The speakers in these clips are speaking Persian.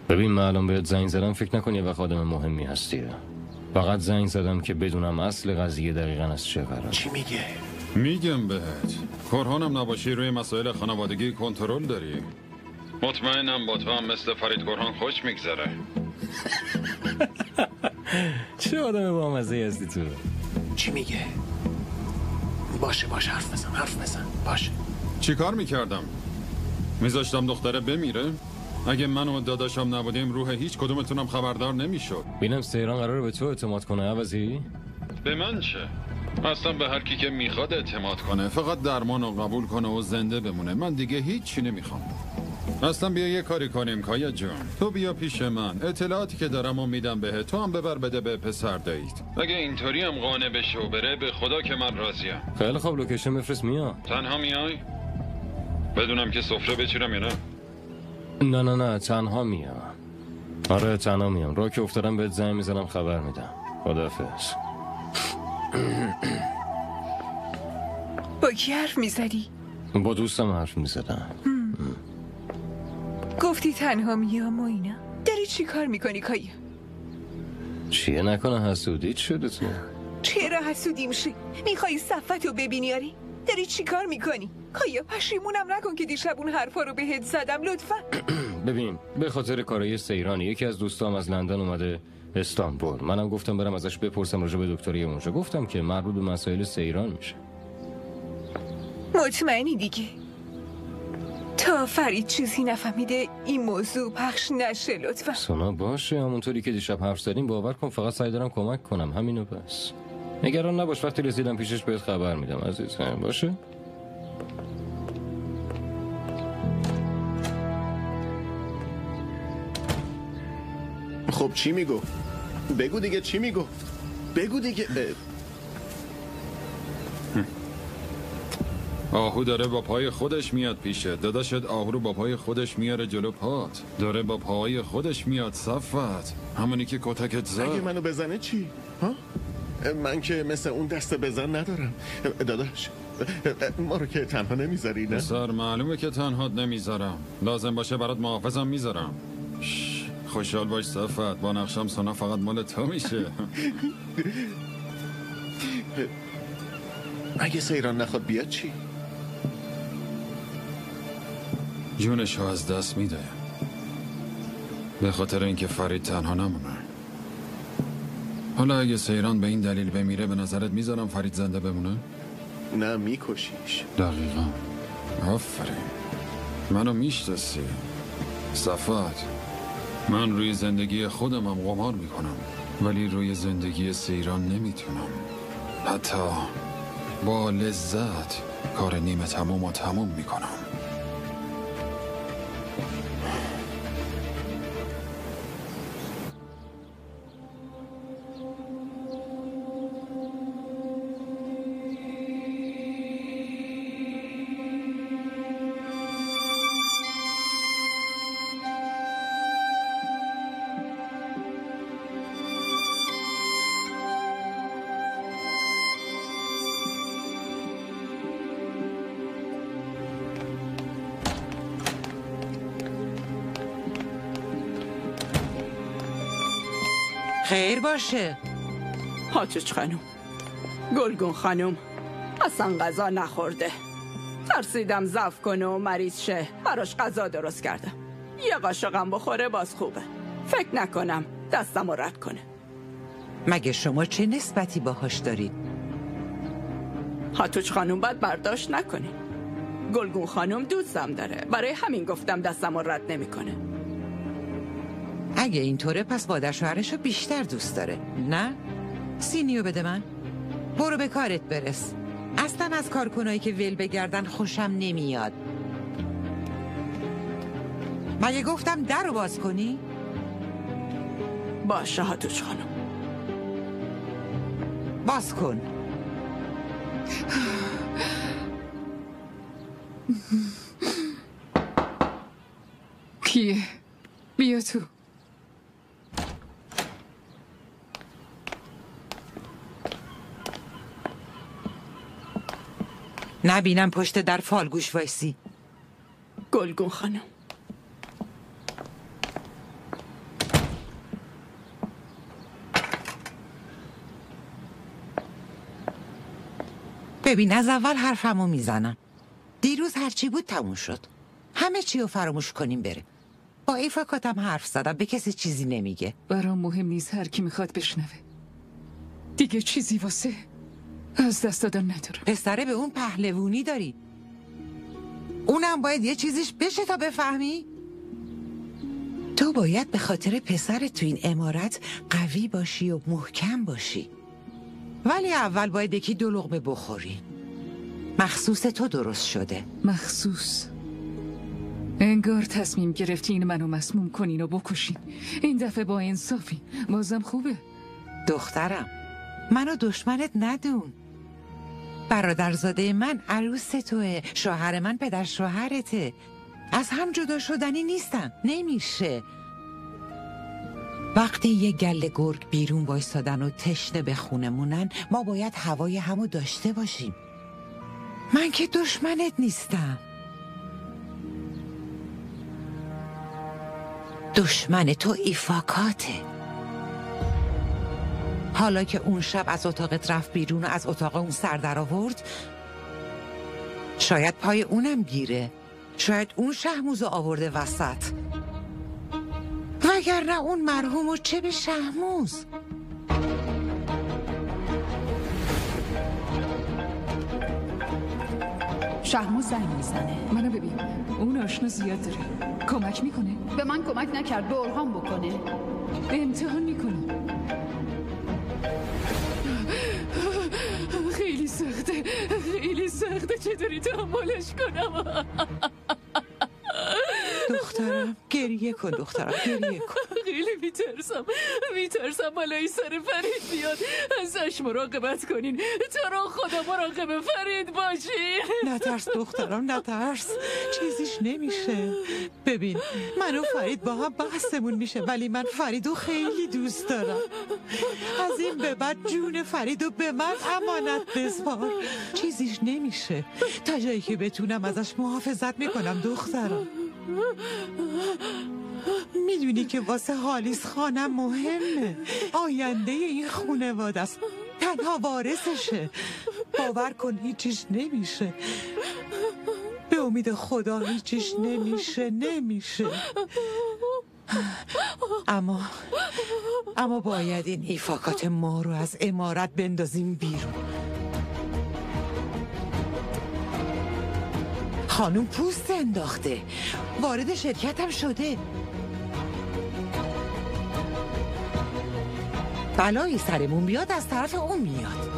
ببین من الان بهت زنگ زدم، فکر نکن یه وقت آدم مهمی هستی. فقط زنگ زدم که بدونم اصل قضیه دقیقاً از چه قراره. چی میگه؟ میگم بهت کرهانم نباشی، روی مسائل خانوادگی کنترل داری. مطمئنم با تو هم مثل فرید کرهان خوش میگذره. چه آدم با مزه هستی تو. چی میگه؟ باشه حرف بزن باشه. چی کار میکردم؟ میذاشتم دختره بمیره؟ اگه من و داداشم نبودیم روح هیچ کدومتونم خبردار نمیشد. ببینم سیران قراره به تو اعتماد کنه عوضی؟ به من چه؟ اصلا به هر کی که میخواد اعتماد کنه، فقط درمان رو قبول کنه و زنده بمونه. من دیگه هیچی نمیخوام. اصلا بیا یه کاری کنیم کایا جون، تو بیا پیش من، اطلاعاتی که دارم و میدم بهت، تو هم ببر بده به پسر داییت. اگه اینطوری هم قانع بشه و بره، به خدا که من راضیم. خیلی خوب، لوکیشن بفرست میام. تنها میای؟ بدونم که سفره بچیرم یا نه؟ نه تنها میام. آره تنها میام. راه که افتادم بهت زنگ میزنم خبر میدم. خداحافظ. با کی حرف میزدی؟ با دوستم حرف میزدم. گفتی تنها میام و اینا. داری چی کار میکنی کایا؟ چیه نکنه حسودیت شده تو؟ چرا حسودی میشی؟ میخوای صفتو ببینی آری؟ داری چی کار میکنی؟ کایا پشیمونم نکن که دیشب اون حرفا رو بهت زدم لطفا. ببین به خاطر کارای سیرانی یکی از دوستام از لندن اومده استانبول. منم گفتم برم ازش بپرسم راجع به دکتری اونجا. گفتم که مربوط به مسائل سیران میشه. مطمئنی دیگه؟ تا فرید چیزی نفهمیده این موضوع پخش نشه لطفا. سونا باشه، همونطوری که دیشب حرف زدیم باور کن فقط سعی دارم کمک کنم، همینو بس. نگران نباش، وقتی رسیدم پیشش بهت خبر میدم عزیزم. باشه؟ خب چی میگو؟ بگو دیگه چی میگو؟ بگو دیگه. آهو داره با پای خودش میاد پیشه. داداشت آهو رو با پای خودش میاره جلو پات. داره با پای خودش میاد صفت، همونی که کتکت زد. اگه منو بزنه چی؟ ها؟ من که مثل اون دست بزن ندارم. داداش ما رو که تنها نمیذاری نه؟ سر معلومه که تنهات نمیذارم. لازم باشه برات محافظم میذارم. خوشحال باش صفت، با نقشم سونا فقط مال تو میشه. اگه سیران نخواد بیاد چی؟ جونشو از دست میده، به خاطر اینکه فرید تنها نمونه. حالا اگه سیران به این دلیل بمیره، به نظرت میذارم فرید زنده بمونه؟ نه میکشیش. دقیقا. آفرین، منو میشناسی صفت. من روی زندگی خودمم قمار میکنم، ولی روی زندگی سیران نمیتونم. حتی با لذت کار نیمه تموم میکنم. خیر باشه. هاتوچ خانم، گلگون خانم اصلا غذا نخورده. ترسیدم ضعف کنه و مریض شه، براش غذا درست کردم. یه قاشقم بخوره باز خوبه. فکر نکنم دستم رد کنه. مگه شما چه نسبتی باهاش دارید؟ هاتوچ خانم باید برداشت نکنه. گلگون خانم دوستم داره، برای همین گفتم دستم رد نمیکنه. اگه اینطوره پس مادر شوهرشو بیشتر دوست داره، نه؟ سینیو بده من. برو به کارت برس. اصلا از کارکنایی که ول بگردن خوشم نمیاد. مگه گفتم در رو باز کنی؟ باشه هاتوچ خانم. باز کن. کیه؟ بیا تو. نبینم پشت در فالگوش وایسی. گلگون خانم، ببین از اول حرفمو میزنم. دیروز هرچی بود تموم شد. همه چی رو فراموش کنیم بره. با ایفاکاتم حرف زدم، به کسی چیزی نمیگه. برام مهم نیست، هر کی میخواد بشنوه. دیگه چیزی واسه از دست دادن ندارم. پسره به اون پهلوونی داری، اونم باید یه چیزیش بشه تا بفهمی. تو باید به خاطر پسرت تو این عمارت قوی باشی و محکم باشی، ولی اول باید یکی 2 لقمه بخوری. مخصوص تو درست شده. مخصوص؟ انگار تصمیم گرفتین منو مسموم کنین و بکشین. این دفعه با انصافی. بازم خوبه. دخترم، منو دشمنت ندون. برادرزاده من عروس توه، شوهر من پدر شوهرته. از هم جدا شدنی نیستن، نمیشه. وقتی یه گله گرگ بیرون وایسادن و تشنه به خونه مونن، ما باید هوای همو داشته باشیم. من که دشمنت نیستم. دشمن تو ایفاکاته. حالا که اون شب از اتاقت رفت بیرون و از اتاق اون سر در آورد، شاید پای اونم گیره. شاید اون شهموزو آورده وسط، وگرنه اون مرحومو چه به شهموز. شهموز زنگ میزنه. منو ببین، اون آشنا زیاد داره. کمک میکنه؟ به من کمک نکرد، به اورهان بکنه. امتحان میکنه. خیلی سخته، خیلی سخته. چطوری تحملش کنم؟ دخترم گریه کن، دخترم گریه کن. خیلی میترسم مالایی سر فرید بیاد. ازش مراقبت کنین. تو رو خدا مراقب فرید باشین. نترس دخترم، نترس، چیزیش نمیشه. ببین من و فرید با هم بحثمون میشه، ولی من فریدو خیلی دوست دارم. از این به بعد جون فریدو به من امانت بسپار. چیزیش نمیشه، تا جایی که بتونم ازش محافظت میکنم دخترم. میدونی که واسه حالیس خانم مهمه. آینده این خانواده است، تنها وارثشه. باور کن هیچیش نمیشه. به امید خدا هیچیش نمیشه. اما باید این ایفاکات ما رو از عمارت بندازیم بیرون. خانوم پوست انداخته، وارد شرکت هم شده. بلایی سرمون بیاد از طرف اون میاد.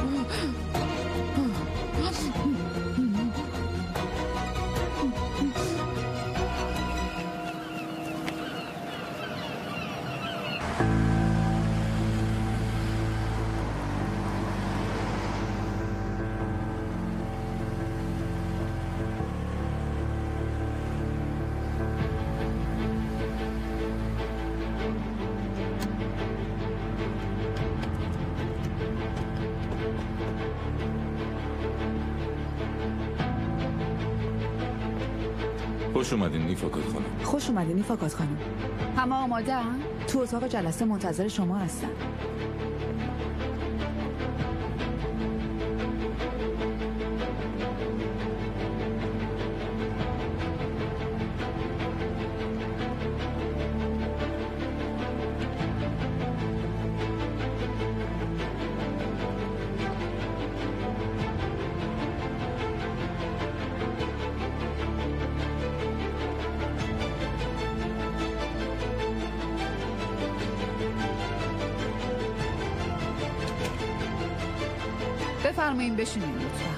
خوش اومدین ایفاکات خانم. خوش اومدین ایفاکات خانم. همه آماده هن؟ تو اتاق جلسه منتظر شما هستن. بفرمایین بشینین لطفا.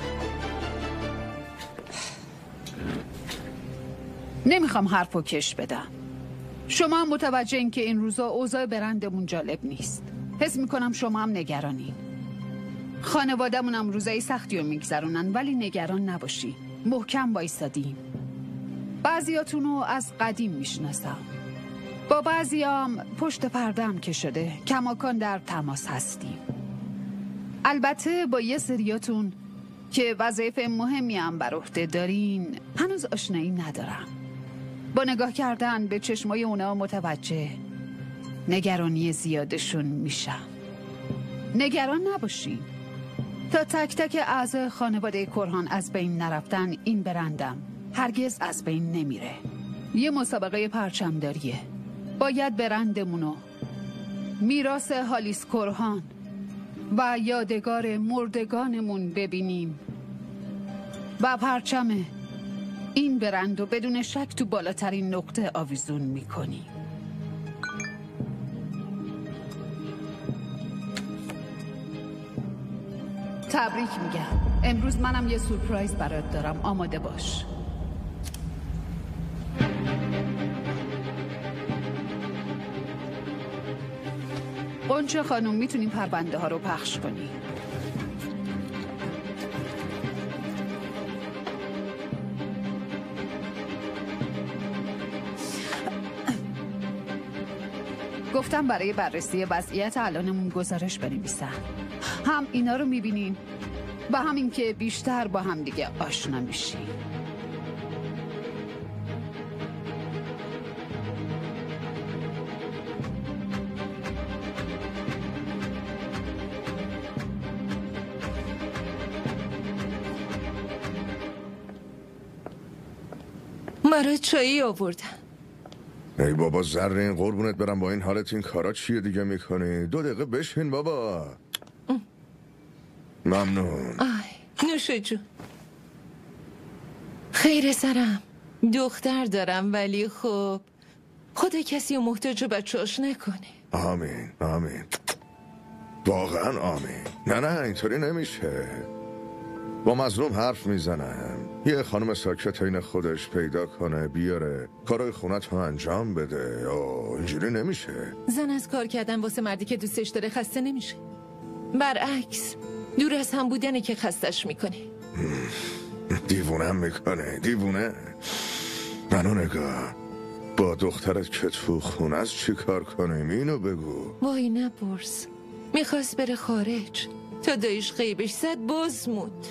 نمیخوام حرفو کش بدم. شما هم متوجه این که این روزا اوضاع برندمون جالب نیست. حس میکنم شما هم نگرانین. خانوادمون هم روزای سختی رو میگذرونن، ولی نگران نباشین. محکم بایستادیم. بعضیاتونو از قدیم میشناسم. با بعضیام پشت پرده‌ام که شده کماکان در تماس هستیم. البته با یه سریاتون که وظایف مهمی هم بر عهده دارین هنوز آشنایی ندارم. با نگاه کردن به چشمای اونا متوجه نگرانی زیادشون میشم. نگران نباشین. تا تک تک اعضای خانواده کرهان از بین نرفتن، این برندم هرگز از بین نمیره. یه مسابقه پرچمداریه. باید برندمونو، میراث هالیس کرهان و یادگار مردگانمون ببینیم و پرچم این برندو بدون شک تو بالاترین نقطه آویزون میکنیم. تبریک میگم. امروز منم یه سورپرایز برات دارم. آماده باش. قنچه خانم میتونیم پرونده ها رو پخش کنی. گفتم برای بررسی وضعیت الانمون گزارش بنویسم. هم اینا رو میبینین و همین که بیشتر با هم دیگه آشنا میشیم. مرا چایی آوردن. ای بابا زرین، قربونت برم، با این حالت این کارا چیه دیگه میکنی؟ 2 دقیقه بشین بابا. ممنون. نوشه جون. خیر سرم، دختر دارم ولی خب خدا کسی رو محتاج بچه‌اش نکنه. آمین آمین، واقعا آمین. نه اینطوری نمیشه. با مظلوم حرف میزنم. یه خانم ساکت این خودش پیدا کنه بیاره کارای خونت رو انجام بده. اینجوری نمیشه. زن از کار کردن واسه مردی که دوستش داره خسته نمیشه. برعکس، دور از هم بودنه که خستش میکنه. دیوونم میکنه، دیوونه. منو نگاه، با دخترت که تو خونه از چی کار کنیم اینو بگو. وای نپرس. میخواست بره خارج، تا دایش غیبش زد باز موند.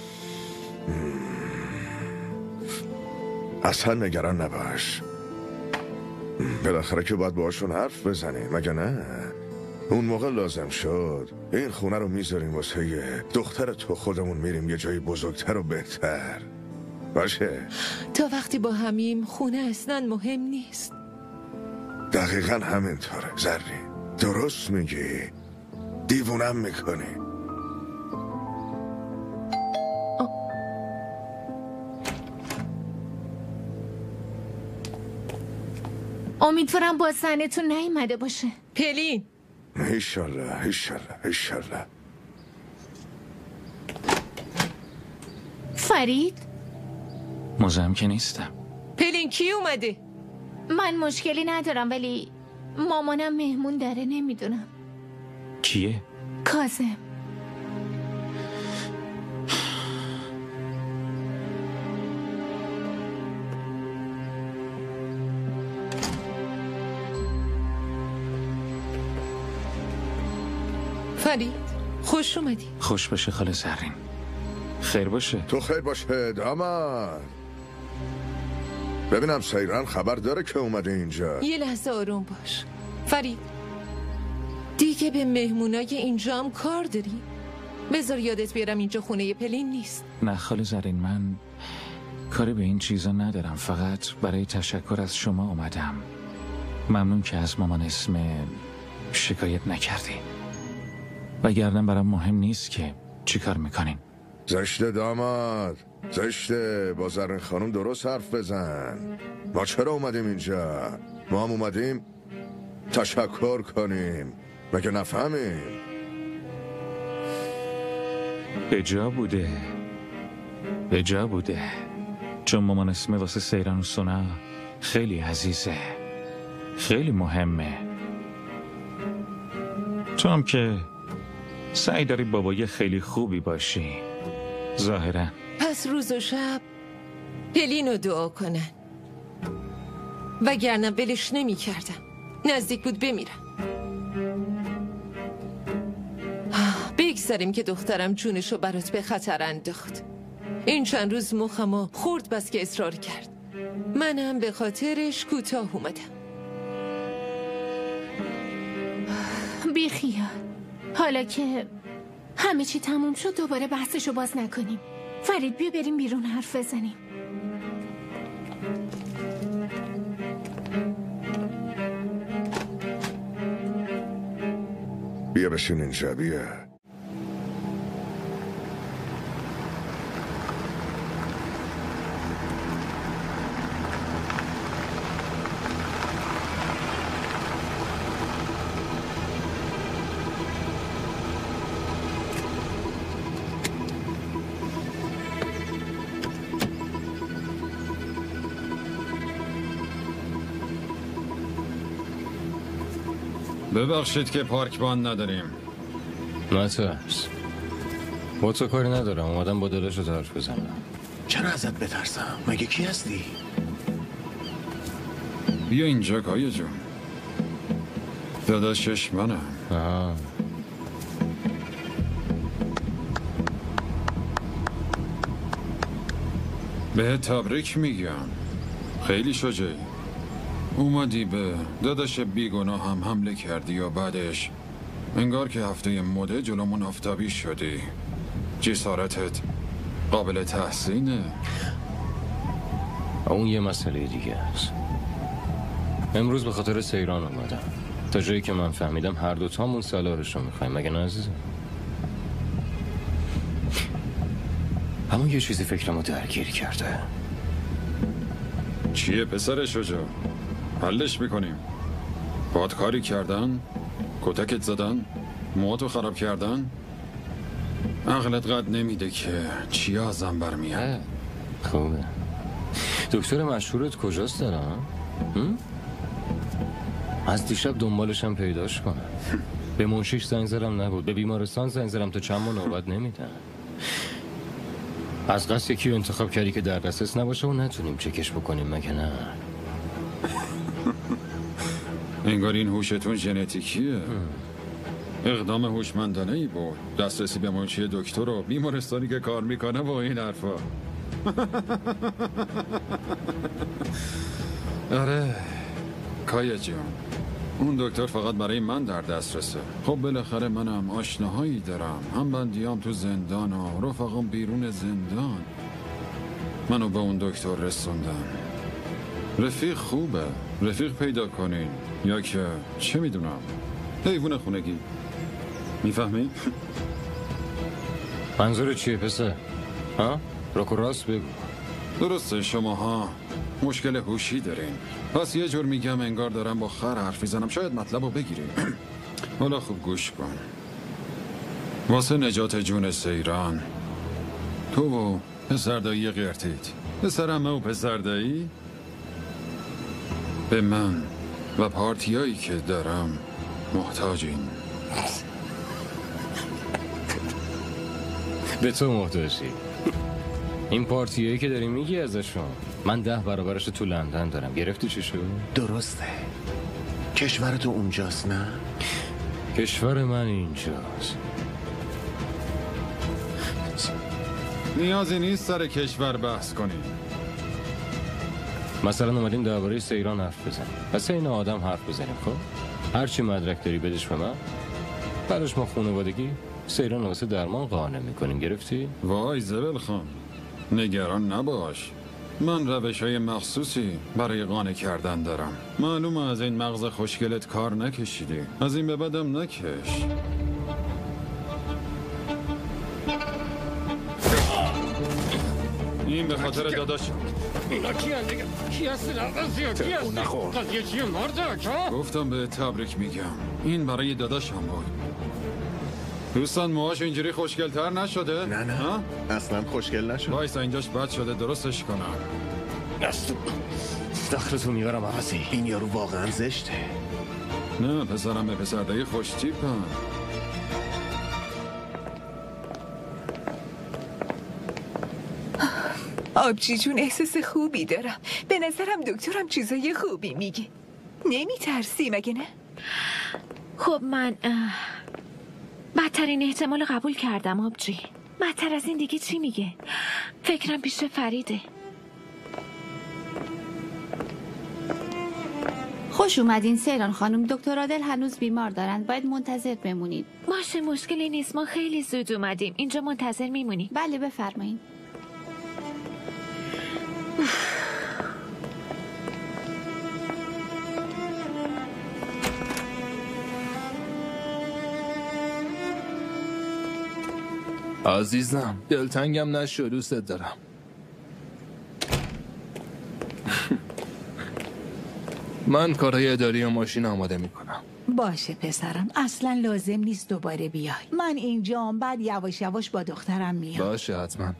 اصلا نگران نباش. بالاخره که باید باشون حرف بزنیم، مگه نه؟ اون موقع لازم شد این خونه رو میذاریم واسه یه دختر تو، خودمون میریم یه جایی بزرگتر و بهتر. باشه؟ تا وقتی با همیم خونه اصلا مهم نیست. دقیقا همینطوره زرین، درست میگی. دیوونم میکنی. امیدوارم با زنتون نیومده باشه. پلین. ایشالله ایشالله ایشالله. فرید؟ مزاحم که نیستم. پلین کی اومده؟ من مشکلی ندارم ولی مامانم مهمون داره، نمیدونم. کیه؟ کاظم. فرید خوش اومدی. خوش باشه خاله زرین. خیر باشه. تو خیر باشه داماد. ببینم سیران خبر داره که اومده اینجا. یه لحظه آروم باش فرید. دیگه به مهمونای اینجا هم کار داری؟ بذار یادت بیارم اینجا خونه پلین نیست. نه خاله زرین، من کاری به این چیزا ندارم. فقط برای تشکر از شما اومدم. ممنون که از مامان اسم شکایت نکردی. وگرنه برام مهم نیست که چی کار میکنین. زشته داماد، زشته. با زرین خانم درست حرف بزن. ما چرا اومدیم اینجا؟ ما هم اومدیم تشکر کنیم، مگه نفهمیم؟ به جا بوده چون مامان اسمه واسه سیران و سونا خیلی عزیزه، خیلی مهمه. تو هم که سعی داری بابای خیلی خوبی باشی ظاهرا. پس روز و شب پلینو دعا کنن، وگرنه ولش نمی کردم. نزدیک بود بمیرم. بگذاریم که دخترم جونشو برات به خطر انداخت. این چند روز مخمو خورد بس که اصرار کرد. منم به خاطرش کوتاه اومدم. بیخیال. حالا که همه چی تموم شد دوباره بحثشو باز نکنیم. فرید بیا بریم بیرون حرف بزنیم. بیا بشین اینجا بیا. ببخشید که پارک باند نداریم. نترس، با تو کاری ندارم. اومدم با داداش رو حرف بزنم. چرا ازت بترسم؟ مگه کی هستی؟ بیا اینجا کایا جون. داداشش منم. به تبریک میگم، خیلی شجاعی. اومدی به داداش بیگناه هم حمله کردی و بعدش انگار که هفته مده جلومون آفتابی شدی. جسارتت قابل تحسینه. اون یه مسئله دیگه است. امروز به خاطر سیران اومدم. تا جایی که من فهمیدم هر دوتامون صلاحش رو میخوایم، مگه نه عزیزم؟ اما یه چیزی فکرمو درگیر کرده. چیه پسر شجاع؟ حلش میکنیم. باد کاری کردن؟ کتکت زدن؟ موهاتو خراب کردن؟ عقلت قد نمیده که چی ازم برمیاد. خوبه. دکتر مشهورت کجاست دارم؟ از دیشب دنبالشم پیداش کنم. به منشیش زنگ زدم نبود، به بیمارستان زنگ زدم تا چند ماه نوبت نمیدن. از قصد یکی رو انتخاب کردی که در دسترس نباشه و نتونیم چکش بکنیم، مگه نه؟ انگار این هوشتون ژنتیکیه. اقدام هوشمندانه ای بود. دسترسی به منشی دکتر و بیمارستانی که کار میکنه و این حرفا. آره کایا جون، اون دکتر فقط برای من در دسترسه. خب بالاخره منم آشناهایی دارم، هم بندیام تو زندان و رفقام بیرون زندان. منو به اون دکتر رسوندن. رفیق خوبه، رفیق پیدا کنین یا که چه میدونم حیوان خونگی. میفهمی؟ منظور چیه پسر؟ ها؟ راکو راست بگو. درسته شماها مشکل هوشی دارین، پس یه جور میگم انگار دارم با خر حرف میزنم، شاید مطلب رو بگیریم. حالا خوب گوش کن. واسه نجات جون سیران تو و پسردایی قرتیت، پسرمه و پسردایی به من و پارتیایی که دارم محتاجین. به تو محتاجی؟ این پارتیایی که داری میگی ازشون من 10 برابرش تو لندن دارم. گرفتی چی شد؟ درسته. کشور تو اونجاست نه؟ کشور من اینجاست. نیازی نیست سر کشور بحث کنیم. مثلا اومدیم درباره سیران حرف بزنیم. پس این آدم حرف بزنیم. خب هرچی مدرک داری بدش به من، براش ما خانوادگی سیران واسه درمان قانع میکنیم. گرفتی؟ وای زبل خان، نگران نباش. من روش‌های مخصوصی برای قانع کردن دارم. معلومه از این مغز خوشگلت کار نکشیدی. از این به بعدم نکش. این به خاطر داداش. اینا کی هن دیگه؟ کی هستی لغزی ها؟ کی هستی؟ قضیه چیه مردک ها؟ گفتم به تبریک میگم. این برای داداش هم بود. دوستان موهاش اینجوری خوشگل‌تر نشده؟ نه اصلا خوشگل نشده. وایسا اینجاش بد شده درستش کنم. داخلتو میبرم عوضی. این یارو واقعا زشته. نه پسرم به پسردهی خوش تیپم. آبجی جون احساس خوبی دارم. به نظرم دکترم چیزای خوبی میگه. نمیترسی مگه نه؟ خب من بدترین احتمال قبول کردم آبجی. بدتر از این دیگه چی میگه؟ فکرم پیش فریده. خوش اومدین سیران خانم. دکتر عادل هنوز بیمار دارن، باید منتظر بمونید. باشه مشکلی نیست، ما خیلی زود اومدیم، اینجا منتظر میمونیم. بله بفرمایید. عزیزم دلتنگم نشو، دوستت دارم. من کارهای اداری و ماشین آماده میکنم. باشه پسرم، اصلا لازم نیست دوباره بیای. من اینجام، بعد یواش یواش با دخترم میام. باشه حتما.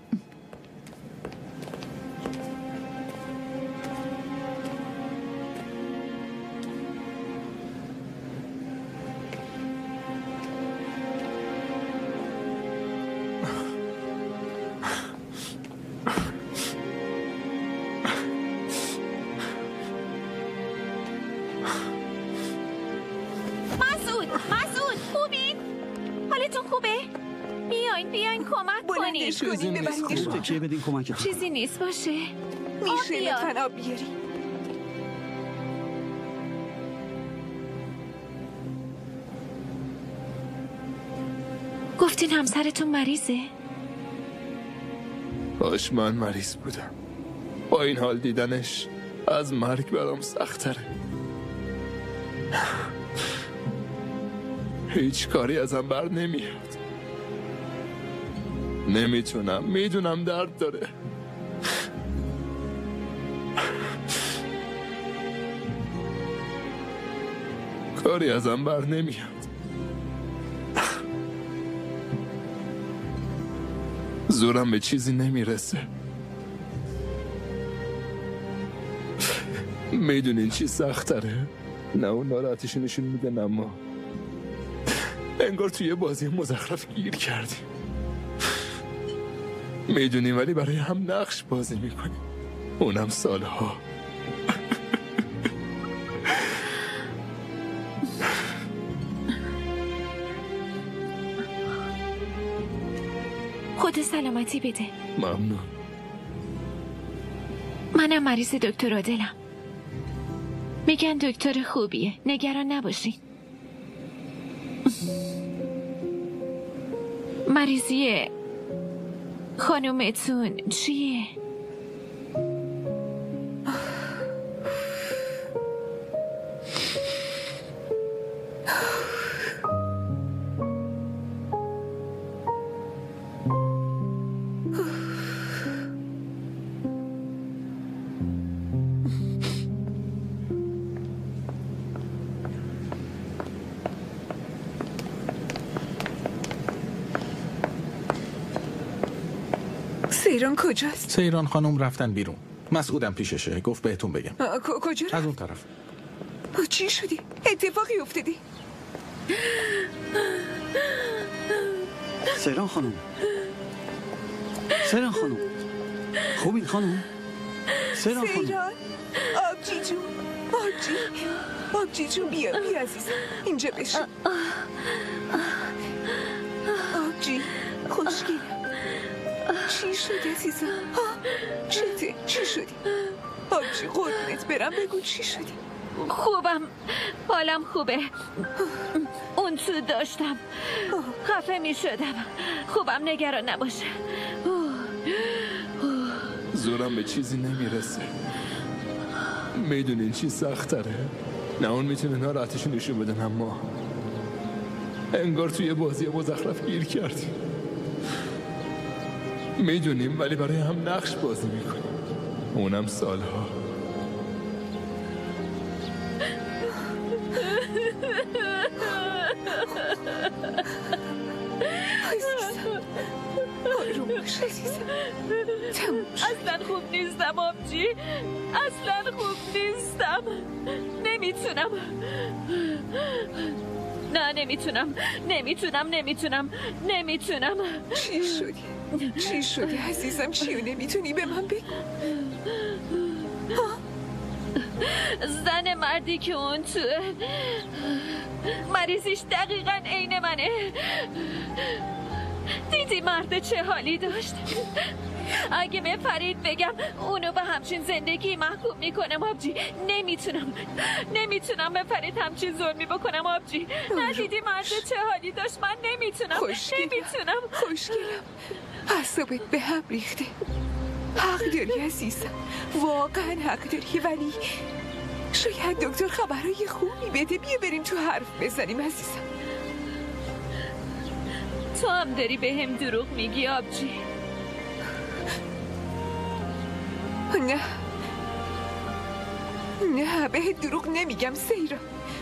چیزی نیست باشه. میشه لطفاً آب بیاری؟ گفتین همسرتون مریضه؟ باش من مریض بودم. با این حال دیدنش از مرگ برام سخت‌تره. هیچ کاری ازم بر نمیاد. نمیتونم، میدونم درد داره. کاری ازم بر نمیاد. زورم به چیزی نمیرسه. میدونین چی سخت‌تره؟ نه اون ناراحتیشو نشون میده، نه ما. انگار توی بازی مزخرف گیر کردیم. میدونیم ولی برای هم نقش بازی میکنیم، اونم سالها. خود سلامتی بده. ممنون. منم مریض دکتر عادلم. میگن دکتر خوبیه، نگران نباشین. مریضی خانومتون چیه؟ سیران کجاست؟ سیران خانم رفتن بیرون. مسعودم پیششه، گفت بهتون بگم. کجا رفت؟ از اون طرف. چی شدی؟ اتفاقی افتادی؟ سیران خانم، سیران خانم، خوبین خانم؟ سیران خانم، آبجی جون، آبجی جون، بیا عزیزم، اینجا بشین. آبجی خوشگلم. چی شده عزیزم؟ چی شدی؟ آبجی قربونت برم، بگو چی شدی؟ خوبم، حالم خوبه. اون تو داشتم، خفه می شدم. خوبم، نگران نباشه. زورم به چیزی نمیرسه. میدونین چی سخت‌تره؟ نه اون میتونه ناراحتیشو نشون بده، اما انگار توی بازی مزخرف گیر کردیم. میدونیم ولی برای هم نقش بازی میکنیم، اونم سالها. اصلا خوب نیستم آبجی، اصلا خوب نیستم. نمیتونم. نه نمیتونم. چی شدی عزیزم؟ چیو نمیتونی به من بگو؟ زن مردی که اون تو مریضیش دقیقاً عین منه. دیدی مرد چه حالی داشت؟ اگه به فرید بگم اونو به همچین زندگی محکوم میکنم آبجی. نمیتونم به فرید همچین ظلمی بکنم آبجی. ندیدی مرد چه حالی داشت؟ من نمیتونم. خوشگلم اعصابت به هم ریخته. حق داری عزیزم، واقعا حق داری، ولی شاید دکتر خبرهای خوبی بده. بیا بریم تو حرف بزنیم عزیزم. تو هم داری به هم دروغ میگی آبجی. نه بهت دروغ نمیگم سیرا.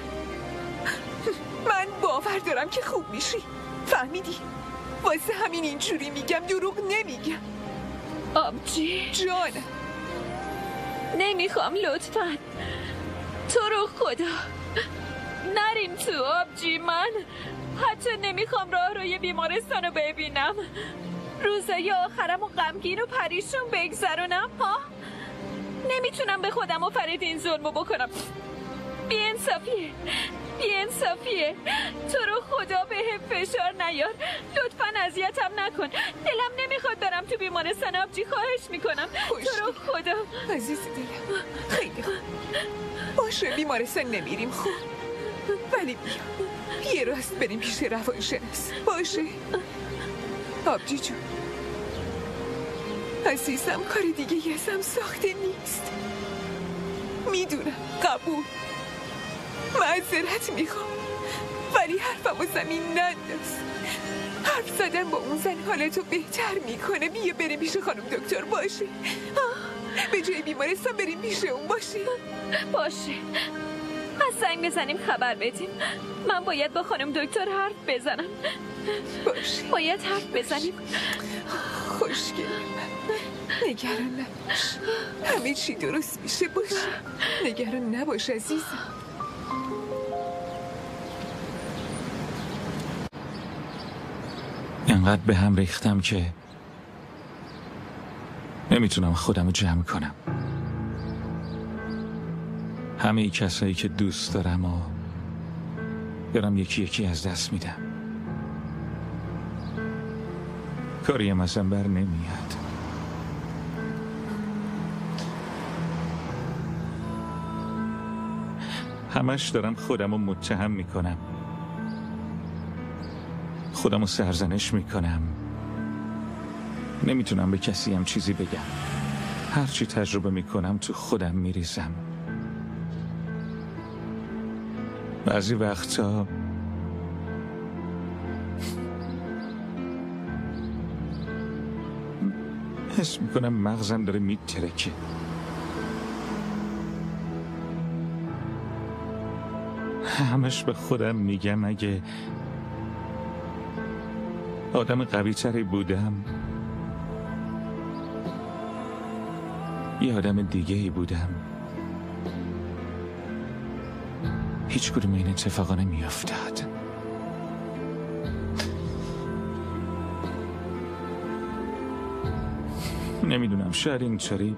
من باور دارم که خوب میشی، فهمیدی؟ واسه همین اینجوری میگم، دروغ نمیگم. آبجی جانم، نمیخوام لطفاً. تو رو خدا نریم تو آبجی. من حتی نمیخوام راه روی بیمارستان رو ببینم. روزای آخرم و غمگین و پریشون بگذرونم. ها نمیتونم به خودم و فرید این ظلمو بکنم. بی‌انصافیه. تو رو خدا به هم فشار نیار. لطفاً اذیتم نکن. دلم نمیخواد برم تو بیمارستان آبجی. خواهش میکنم تو رو خدا. عزیز دلم خیلی خوب باشه، بیمارستان نمیریم خوب، ولی بیا راست بریم پیش روانشناس. باشه آبجی جون عزیزم، کار دیگه ازم ساخته نیست. میدونم، قبول، معذرت میخوام، ولی حرفمو زمین ننداز. حرف زدن با اون زن حالتو بهتر میکنه. بیا بریم پیش خانم دکتر. باشه به جای بیمارستان بریم پیش اون. باشه از زنگ بزنیم خبر بدیم. من باید با خانم دکتر حرف بزنم. باشه باید حرف بزنیم. خوشگل نگران نباش، همه چی درست میشه. باشه نگران نباش عزیزم. انقدر به هم ریختم که نمیتونم خودم رو جمع کنم. همه کسایی که دوست دارم و دارم یکی یکی از دست میدم. کاریم ازم بر نمیاد. همش دارم خودم رو متهم میکنم، خودم رو سرزنش میکنم. نمیتونم به کسی هم چیزی بگم. هرچی تجربه میکنم تو خودم میریزم. بعضی وقتا حس میکنم مغزم داره میترکه. همش به خودم میگم اگه آدم قوی تری بودم، یه آدم دیگه ای بودم، هیچ کدوم این اتفاقا نمی افتاد. نمیدونم، شاید اینطوری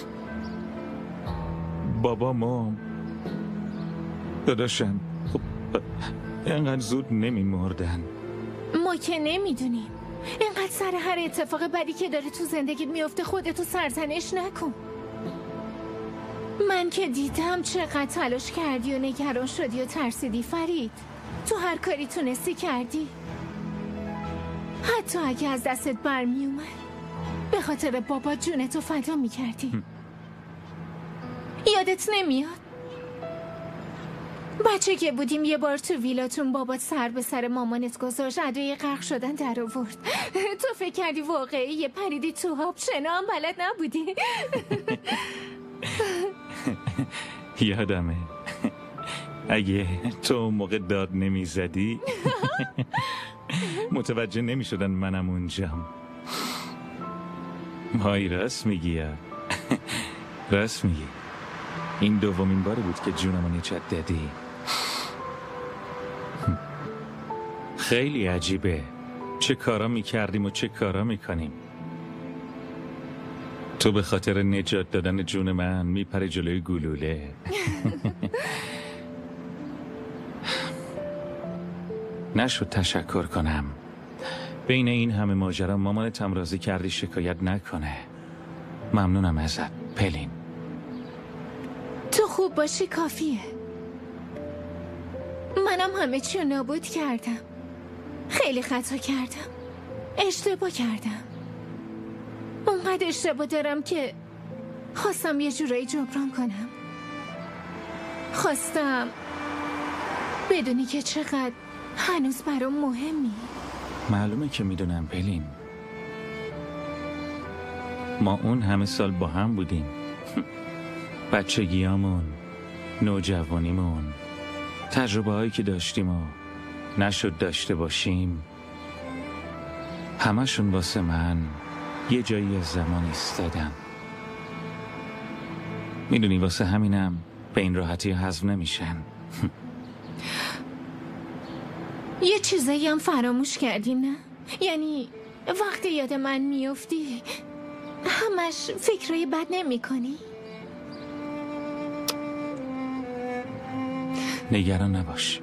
بابام و داداشم خب اینقدر زود نمی مردن. ما که نمیدونیم. اینقدر سر هر اتفاق بدی که داره تو زندگیت میفته خودتو سرزنش نکن. من که دیدم چقدر تلاش کردی و نگران شدی و ترسیدی فرید. تو هر کاری تونستی کردی، حتی اگه از دستت برمی اومد به خاطر بابا جونتو فدا میکردی. یادت نمیاد بچه که بودیم یه بار تو ویلاتون بابات سر به سر مامانت گذاشت، ادای غرق شدن در آورد. تو فکر کردی واقعیه، پریدی تو آب، شنا هم بلد نبودی. یادمه. اگه تو موقع داد نمی زدی متوجه نمی شدن منم اونجام. وای راست میگی یا راست میگی. این دومین بار بود که جونمو نجات دادی. خیلی عجیبه چه کارا میکردیم و چه کارا میکنیم. تو به خاطر نجات دادن جون من میپره جلوی گلوله. نشد تشکر کنم. بین این همه ماجرا مامانتم راضی کردی شکایت نکنه. ممنونم ازت پلین. تو خوب باشی کافیه. منم همه چی رو نابود کردم. خیلی خطا کردم. اشتباه کردم. اونقدر اشتباه دارم که خواستم یه جورایی جبران کنم. خواستم بدونی که چقدر هنوز برام مهمی. معلومه که میدونم پلین. ما اون همه سال با هم بودیم. بچگیامون، نوجوانیمون، تجربه هایی که داشتیم و نشد داشته باشیم، همشون واسه من یه جایی از زمان ایستادن. میدونی واسه همینم به این راحتی هضم نمیشن. یه چیزایی هم فراموش کردی نه؟ یعنی وقتی یاد من میافتی همش فکرای بد نمی کنی؟ نگران نباش.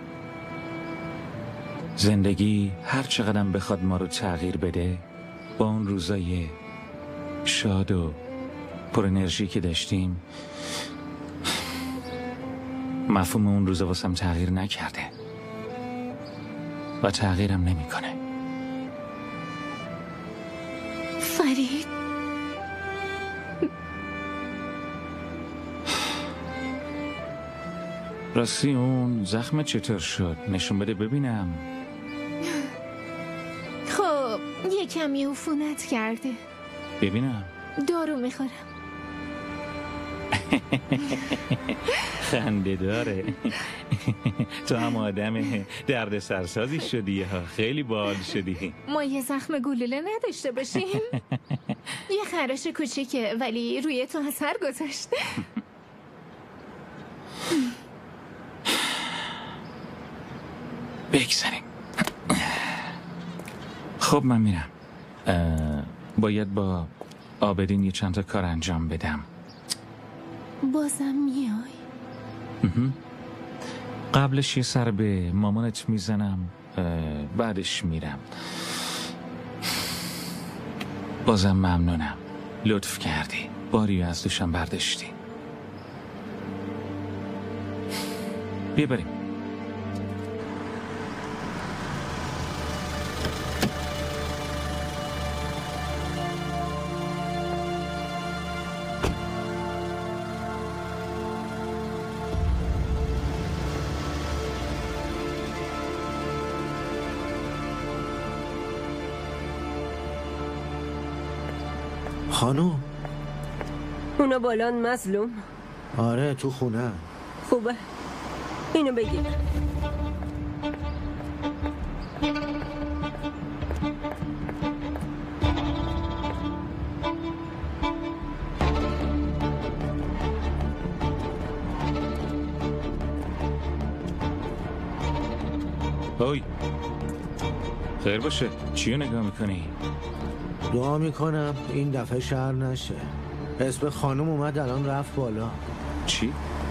زندگی هر چقدر بخواد ما رو تغییر بده، با اون روزای شاد و پر انرژی که داشتیم، مفهوم اون روزا واسم تغییر نکرده و تغییرم نمیکنه. فرید، راستی اون زخم چطور شد؟ نشون بده ببینم. خب یه کمی عفونت کرده. ببینم. دارو میخورم. خنده داره. تو هم آدم درد سرسازی شدی ها. خیلی باحال شدی. ما یه زخم گلوله نداشته باشیم. یه خراش کوچیکه ولی روی تو اثر گذاشت. بگذاریم. خب من میرم. باید با آبدین یه چند تا کار انجام بدم. بازم میای؟ قبلش یه سر به مامانت میزنم، بعدش میرم. بازم ممنونم، لطف کردی، باری از دوشم برداشتی. بیا بریم. خانوم، اونا بالان مظلوم. آره تو خونه. خوبه، اینو بگیر. اوی خیر باشه. چیو نگاه میکنی؟ دعا میکنم این دفعه شهر نشه. اسم خانم اومد الان رفت بالا. چی؟